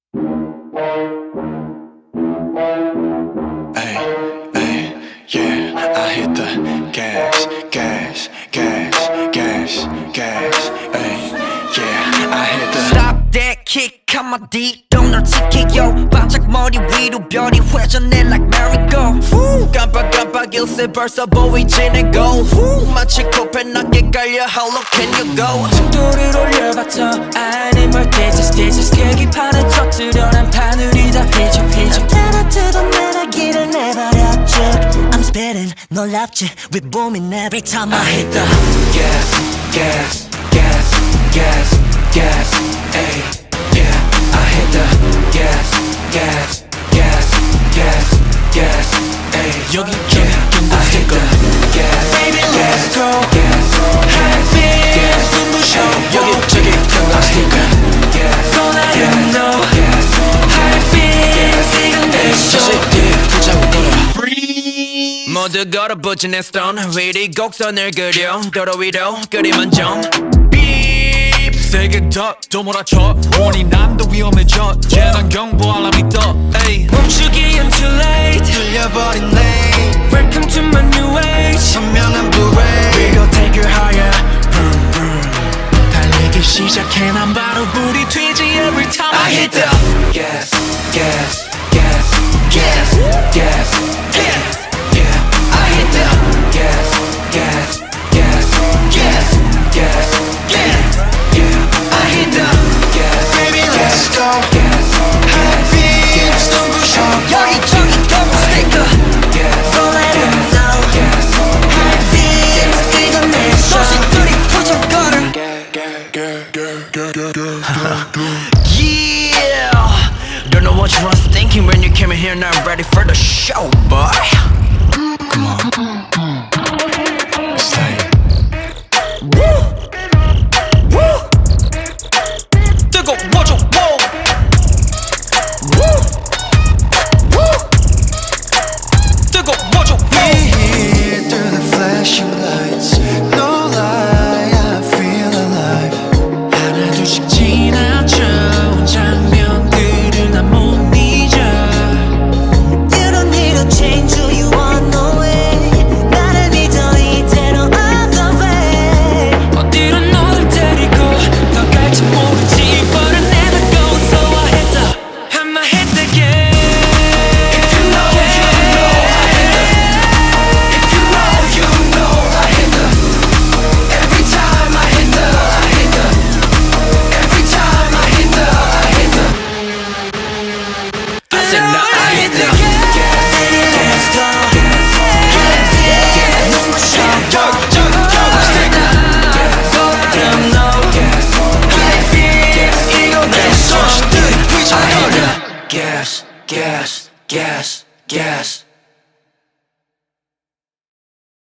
Ay, ay, yeah, I hit the gas, gas, gas, gas, gas, ay, yeah, I hit the Stop that kick 한마디로 널 지켜요 반짝 머리 위로 별이 회전해 like merry-go 깜빡깜빡 일세 벌써 보이지 내 goal 마치 코펜하게 깔려 how low can you go 속도를 올려봤자 아니 뭘 디지스 계기판을 터뜨려 난 바늘이 다 휘적 따라뜨던 매력기를 내버렸죠 I'm spitting 놀랍지 with booming every time I hit the gas, gas, gas, gas, gas, ay, yeah, I hit the gas, gas, gas, gas, gas, ay, 여기 yeah, I hit the gas, Baby, let's go. gas, High beams, 눈부셔 여기 저기 경과 스티커, gas, Don't let him know High beams, 이건 내 show 모두 걸어붙지 내 stone 위리 곡선을 그려 도로 위로 그리만 좀 세게 더 몰아쳐 원이 난도 위험해져 재난 경보 알람이 떠 에이 멈추기엔 too late 뚫려버린 lane Welcome to my new age 선명한 parade We gon' take you higher Vroom, vroom. 달리기 시작해 난 바로 불이 튀지 every time I hit the gas, gas, gas, gas, gas, gas, yeah, I hit the gas, gas, gas, gas, gas, gas, yeah, I hit the gas, Baby, let's go. gas, High beams, 눈부셔 여기저기 경고 스티커 gas, Don't let him know gas, High beams 이건 내 show 도시들이 부정거려 Yeah Don't know what you was thinking when you came in here not ready for the show boy come on, it's like 뜨거워져 뜨거워져 We here through the flashing lights. No lie, I feel alive. 하나 둘씩 지나쳐 장면들을 난 못 잊어 You don't need to change who you are, no way 나를 믿어 이대로 I'm the way 어디로 너를 데리고 더 갈지 모르지 But I never go so I hit the I'ma hit the game if you know, you know, I hit the every time I hit the, every time I hit the, I said no I hit the Let's go gas, gas, gas, gas.